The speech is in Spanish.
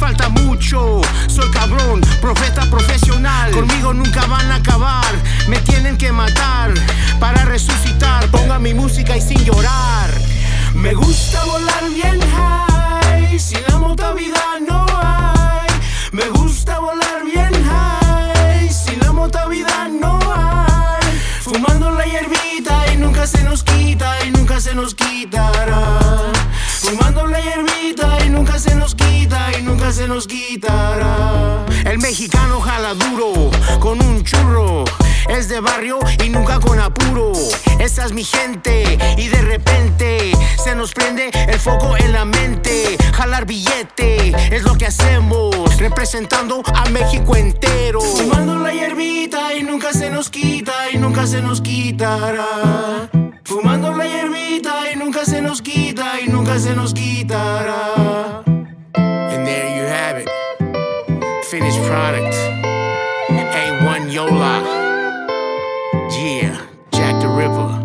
falta mucho. Soy cabrón, profeta profesional. Conmigo nunca van a acabar. Me tienen que matar para resucitar. Ponga mi música y sin llorar. Me gusta volar bien high. Sin la mota vida no hay. Me gusta volar bien high. Sin la mota vida no hay. Fumando la hierbita y nunca se nos quita y nunca se nos quitará. Fumando la hierbita y nunca se nos quita y nunca se nos quitará. El mexicano jala duro con un churro. Es de barrio y nunca con apuro. Esa es mi gente y de repente se nos prende el foco en la mente. Jalar billete es lo que hacemos, representando a México entero. Fumando la hierbita y nunca se nos quita y nunca se nos quitará. Fumando la hierbita y nunca se nos quita y nunca se nos quitará. And there you have it. Finished product. A1 Yola. Yeah, Jack the Ripper.